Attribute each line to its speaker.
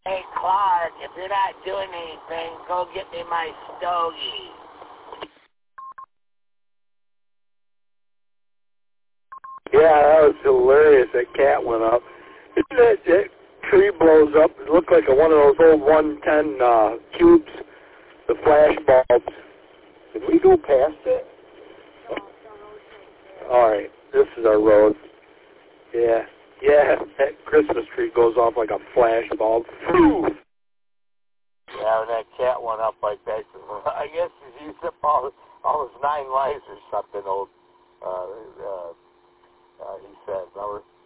Speaker 1: Hey, Clark, if you're not doing anything, go get me my stogie.
Speaker 2: Yeah, that was hilarious. That cat went up. That tree blows up. It looked like one of those old 110 cubes, the flash bulbs. Did we go past it? All right, this is our road. Yeah, that Christmas tree goes off like a flash bulb.
Speaker 1: Yeah, when that cat went up like that, I guess he's used up all his 9 lives or something, he said. Remember?